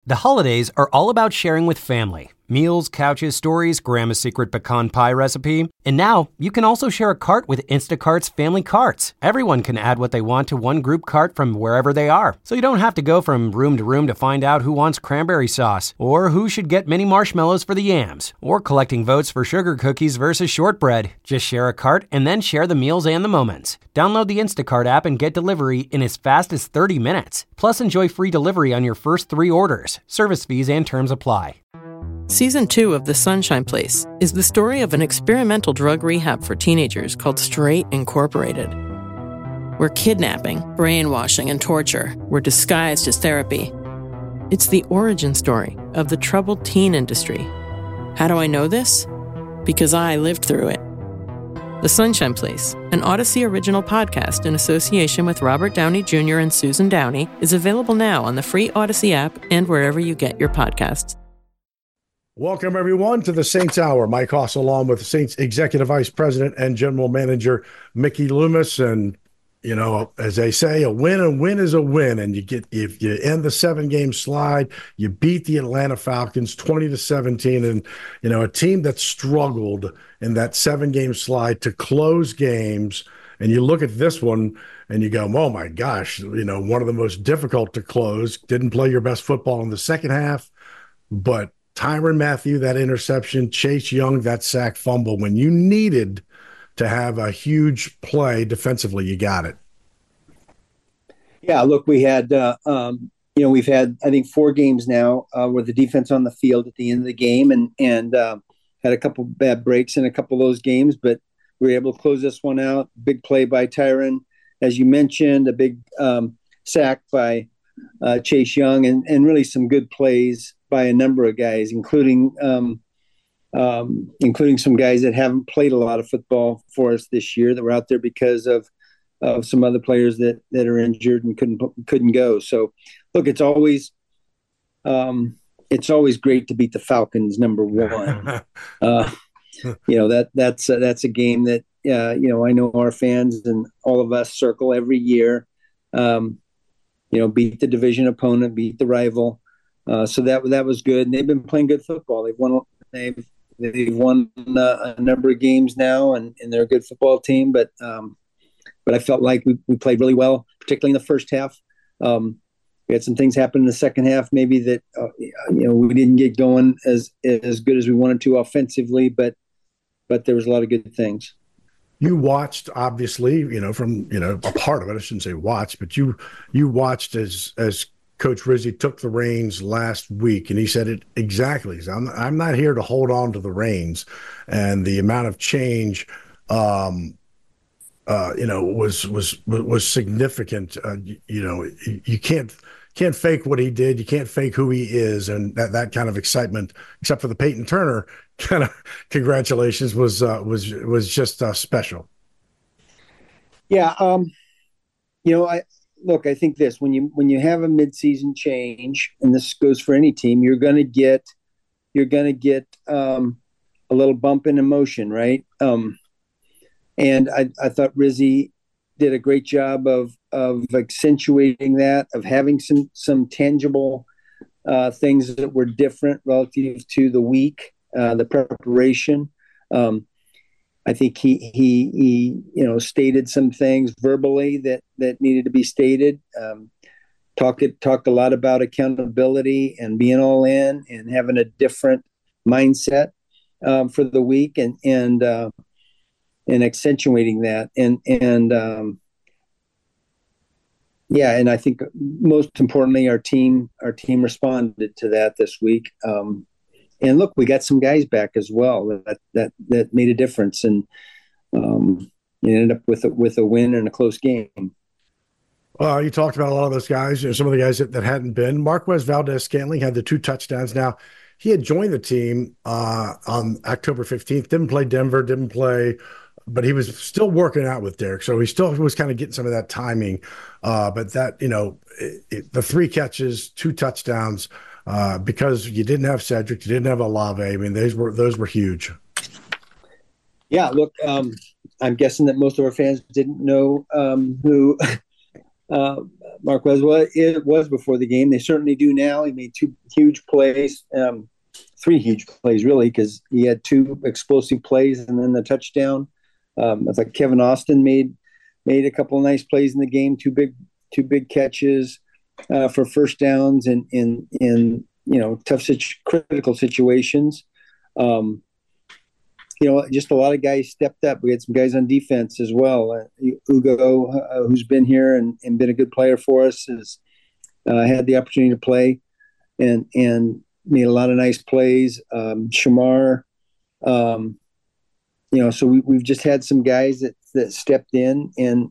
The holidays are all about sharing with family. Meals, couches, stories, Grandma's secret pecan pie recipe. And now, you can also share a cart with Instacart's Family Carts. Everyone can add what they want to one group cart from wherever they are. So you don't have to go from room to find out who wants cranberry sauce, or who should get mini marshmallows for the yams, or collecting votes for sugar cookies versus shortbread. Just share a cart and then share the meals and the moments. Download the Instacart app and get delivery in as fast as 30 minutes. Plus, enjoy free delivery on your first 3 orders. Service fees and terms apply. Season 2 of The Sunshine Place is the story of an experimental drug rehab for teenagers called Straight Incorporated, where kidnapping, brainwashing, and torture were disguised as therapy. It's the origin story of the troubled teen industry. How do I know this? Because I lived through it. The Sunshine Place, an Odyssey original podcast in association with Robert Downey Jr. and Susan Downey, is available now on the free Odyssey app and wherever you get your podcasts. Welcome, everyone, to the Saints Hour. Mike Hoss, along with the Saints Executive Vice President and General Manager Mickey Loomis. And, you know, as they say, a win is a win. And if you end the 7-game slide, you beat the Atlanta Falcons 20-17. And, you know, a team that struggled in that 7-game slide to close games. And you look at this one and you go, oh, my gosh, you know, one of the most difficult to close. Didn't play your best football in the second half, but Tyrann Mathieu, that interception, Chase Young, that sack fumble. When you needed to have a huge play defensively, you got it. Yeah, look, we had, we've had, I think, 4 games now where the defense on the field at the end of the game and had a couple bad breaks in a couple of those games, but we were able to close this one out. Big play by Tyrann, as you mentioned, a big sack by Chase Young, and really some good plays by a number of guys, including some guys that haven't played a lot of football for us this year that were out there because of some other players that are injured and couldn't go. So, look, it's always great to beat the Falcons, number one. That's a game that I know our fans and all of us circle every year. Beat the division opponent, beat the rival. So that was good. And they've been playing good football. They've won a number of games now, and they're a good football team. But I felt like we played really well, particularly in the first half. We had some things happen in the second half, maybe that we didn't get going as good as we wanted to offensively, but there was a lot of good things. You watched, obviously, from a part of it. I shouldn't say watched, but you watched as Coach Rizzi took the reins last week, and he said it exactly. I'm not here to hold on to the reins, and the amount of change, was significant. You can't fake what he did. You can't fake who he is, and that kind of excitement, except for the Peyton Turner kind of congratulations, was just special. Yeah, I think this, when you have a midseason change, and this goes for any team, you're gonna get a little bump in emotion, right? And I thought Rizzi did a great job of accentuating that, of having some tangible things that were different relative to the week, the preparation. I think he stated some things verbally that needed to be stated. Talked a lot about accountability and being all in and having a different mindset for the week and accentuating that and I think most importantly our team responded to that this week. And look, we got some guys back as well that made a difference, and ended up with a win and a close game. Well, you talked about a lot of those guys. Some of the guys that hadn't been. Marquez Valdez-Scantling had the 2 touchdowns. Now, he had joined the team on October 15th. Didn't play Denver. Didn't play, but he was still working out with Derek, so he still was kind of getting some of that timing. But that the 3 catches, 2 touchdowns. Because you didn't have Cedric, you didn't have Olave. I mean, those were huge. Yeah, look, I'm guessing that most of our fans didn't know who uh, Marquez. Well, it was before the game. They certainly do now. He made two huge plays, three huge plays really, because he had two explosive plays and then the touchdown. I thought Kevin Austin made a couple of nice plays in the game. Two big catches for first downs in tough critical situations. Just a lot of guys stepped up. We had some guys on defense as well. Ugo, who's been here and been a good player for us, has had the opportunity to play and made a lot of nice plays. Shamar, so we've just had some guys that stepped in and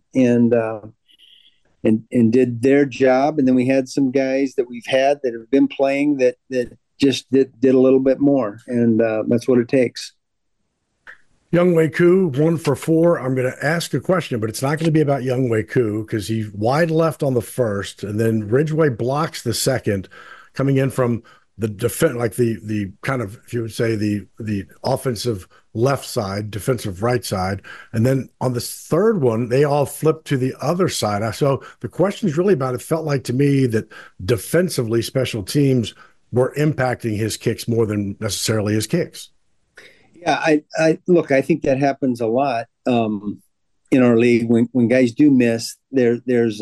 did their job, and then we had some guys that we've had that have been playing that just did a little bit more, and that's what it takes. Younghoe Koo, 1 for 4. I'm going to ask a question, but it's not going to be about Younghoe Koo because he's wide left on the first, and then Ridgeway blocks the second, coming in from the defense, like the kind of, if you would say, the offensive left side, defensive right side, and then on the third one, they all flipped to the other side. So the question is really about, it felt like to me that defensively, special teams were impacting his kicks more than necessarily his kicks. Yeah, I think that happens a lot in our league when guys do miss. There's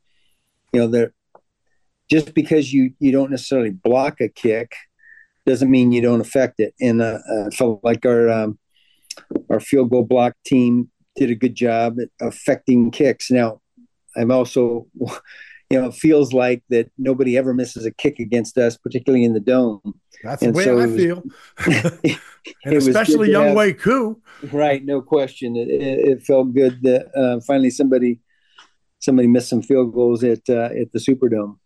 just because you don't necessarily block a kick doesn't mean you don't affect it. And I felt like our field goal block team did a good job at affecting kicks. Now, I'm also, it feels like that nobody ever misses a kick against us, particularly in the dome. That's the way I feel. And especially Younghoe Koo. Right, no question. It felt good that finally somebody missed some field goals at the Superdome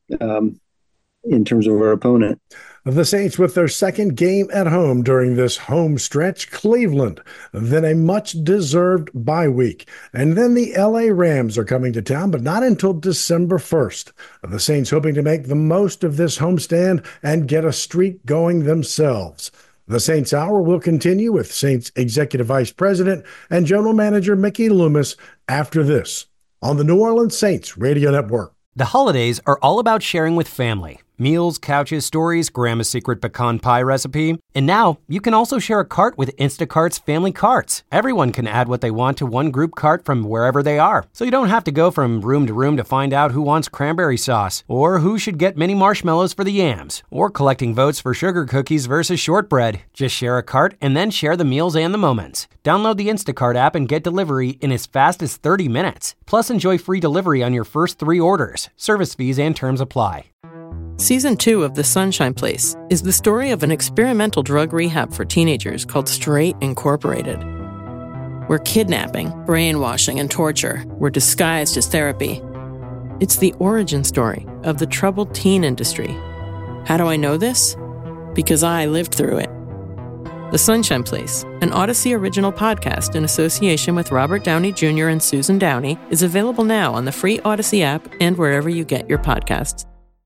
in terms of our opponent. The Saints with their second game at home during this home stretch, Cleveland, then a much-deserved bye week. And then the L.A. Rams are coming to town, but not until December 1st. The Saints hoping to make the most of this homestand and get a streak going themselves. The Saints Hour will continue with Saints Executive Vice President and General Manager Mickey Loomis after this on the New Orleans Saints Radio Network. The holidays are all about sharing with family. Meals, couches, stories, Grandma's secret pecan pie recipe. And now you can also share a cart with Instacart's family carts. Everyone can add what they want to one group cart from wherever they are. So you don't have to go from room to room to find out who wants cranberry sauce, or who should get mini marshmallows for the yams, or collecting votes for sugar cookies versus shortbread. Just share a cart and then share the meals and the moments. Download the Instacart app and get delivery in as fast as 30 minutes. Plus enjoy free delivery on your first 3 orders. Service fees and terms apply. Season 2 of The Sunshine Place is the story of an experimental drug rehab for teenagers called Straight Incorporated, where kidnapping, brainwashing, and torture were disguised as therapy. It's the origin story of the troubled teen industry. How do I know this? Because I lived through it. The Sunshine Place, an Odyssey original podcast in association with Robert Downey Jr. and Susan Downey, is available now on the free Odyssey app and wherever you get your podcasts.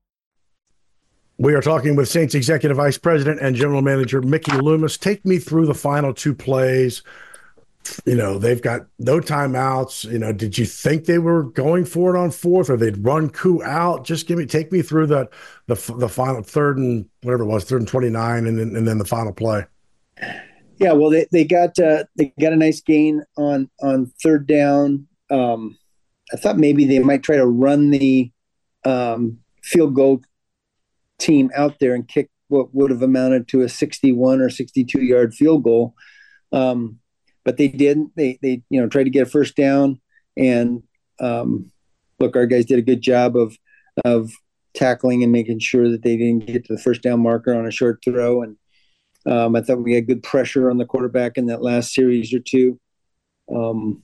We are talking with Saints Executive Vice President and General Manager Mickey Loomis. Take me through the final 2 plays. They've got no timeouts. Did you think they were going for it on 4th, or they'd run Koo out? Just take me through the final 3rd and whatever it was, 3rd and 29, and then the final play. Yeah, well, they got a nice gain on 3rd down. I thought maybe they might try to run the field goal team out there and kick what would have amounted to a 61 or 62 yard field goal. But they didn't. They tried to get a first down, and look, our guys did a good job of tackling and making sure that they didn't get to the first down marker on a short throw. And I thought we had good pressure on the quarterback in that last series or two. And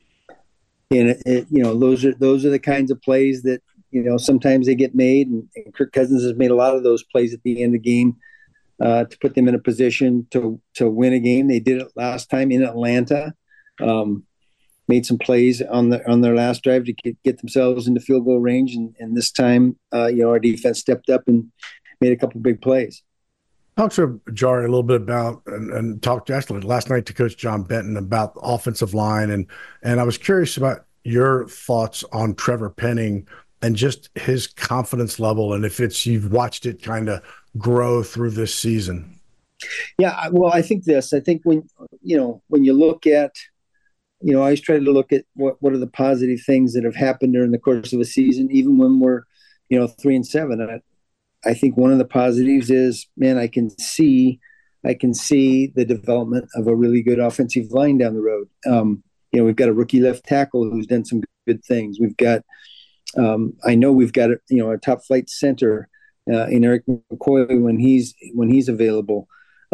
those are the kinds of plays that sometimes they get made, and Kirk Cousins has made a lot of those plays at the end of the game to put them in a position to win a game. They did it last time in Atlanta. Made some plays on their last drive to get themselves into field goal range, and this time, our defense stepped up and made a couple of big plays. Talk to Jari a little bit about and talked actually last night to Coach John Benton about the offensive line, and I was curious about your thoughts on Trevor Penning and just his confidence level, and if you've watched it kind of grow through this season? Yeah, well, I think when you look at, I always try to look at what are the positive things that have happened during the course of a season, even when we're, 3-7. I think one of the positives is, man, I can see the development of a really good offensive line down the road. We've got a rookie left tackle who's done some good things. We've got, I know we've got a top flight center in Eric McCoy when he's available.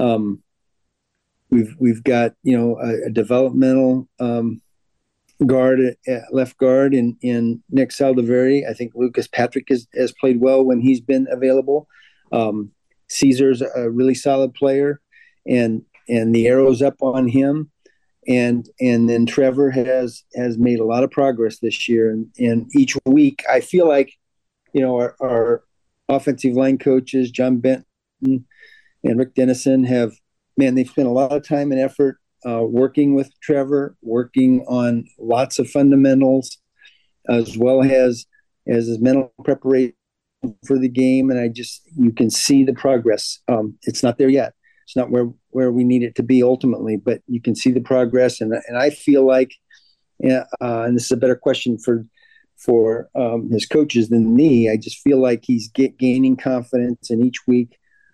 We've got a developmental left guard in Nick Saldiveri. I think Lucas Patrick has played well when he's been available. Caesar's a really solid player, and the arrow's up on him. And then Trevor has made a lot of progress this year. And each week, I feel like, our offensive line coaches, John Benton and Rick Dennison, they've spent a lot of time and effort working with Trevor, working on lots of fundamentals, as well as his mental preparation for the game. And you can see the progress. It's not there yet. It's not where we need it to be ultimately, but you can see the progress. And I feel like, and this is a better question for his coaches than me, I just feel like he's gaining confidence, and each week,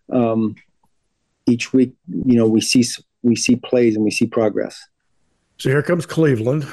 we see plays and we see progress. So here comes Cleveland.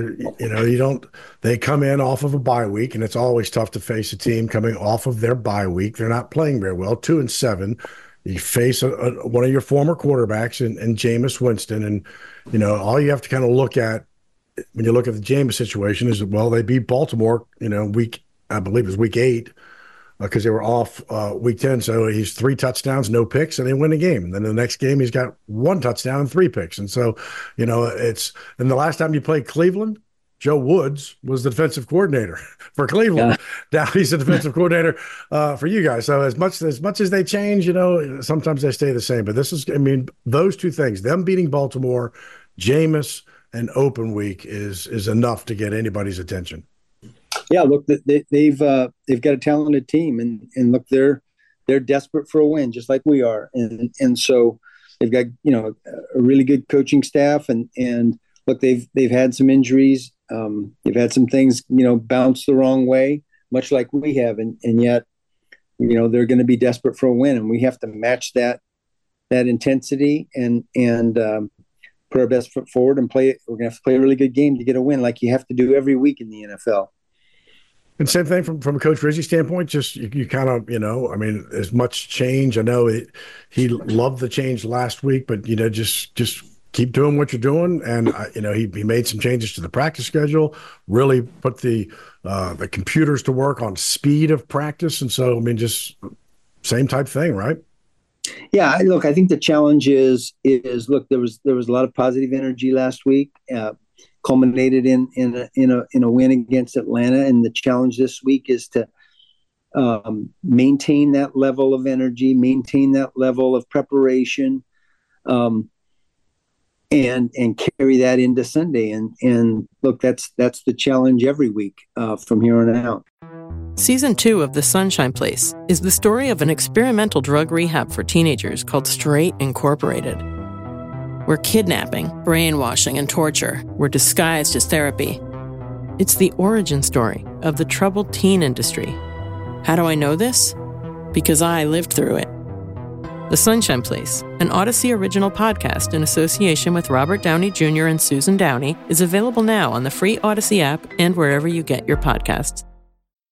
They come in off of a bye week, and it's always tough to face a team coming off of their bye week. They're not playing very well, 2-7. You face one of your former quarterbacks in Jameis Winston, and all you have to kind of look at when you look at the Jameis situation is, well, they beat Baltimore, I believe it was week 8, because they were off week 10. So he's 3 touchdowns, no picks, and they win the game. And then the next game, he's got 1 touchdown and 3 picks. And so, and the last time you played Cleveland, Joe Woods was the defensive coordinator for Cleveland. Yeah. Now he's the defensive coordinator for you guys. So as much as they change, sometimes they stay the same. But those two things, them beating Baltimore, Jameis, and open week is enough to get anybody's attention. Yeah, look, they've got a talented team, and look, they're desperate for a win, just like we are, and so they've got a really good coaching staff, and look, they've had some injuries, they've had some things bounce the wrong way, much like we have, and yet they're going to be desperate for a win, and we have to match that intensity and put our best foot forward and play. We're going to have to play a really good game to get a win, like you have to do every week in the NFL. And same thing from Coach Rizzi standpoint, just you kind of, as much change. I know he loved the change last week, but, just keep doing what you're doing. And, he made some changes to the practice schedule, really put the computers to work on speed of practice. And so, just same type thing, right? Yeah, look, I think the challenge is look, there was a lot of positive energy last week, culminated in a win against Atlanta, and the challenge this week is to maintain that level of energy, maintain that level of preparation, and carry that into Sunday. And look, that's the challenge every week from here on out. Season 2 of The Sunshine Place is the story of an experimental drug rehab for teenagers called Straight Incorporated, where kidnapping, brainwashing, and torture were disguised as therapy. It's the origin story of the troubled teen industry. How do I know this? Because I lived through it. The Sunshine Place, an Odyssey original podcast in association with Robert Downey Jr. and Susan Downey, is available now on the free Odyssey app and wherever you get your podcasts.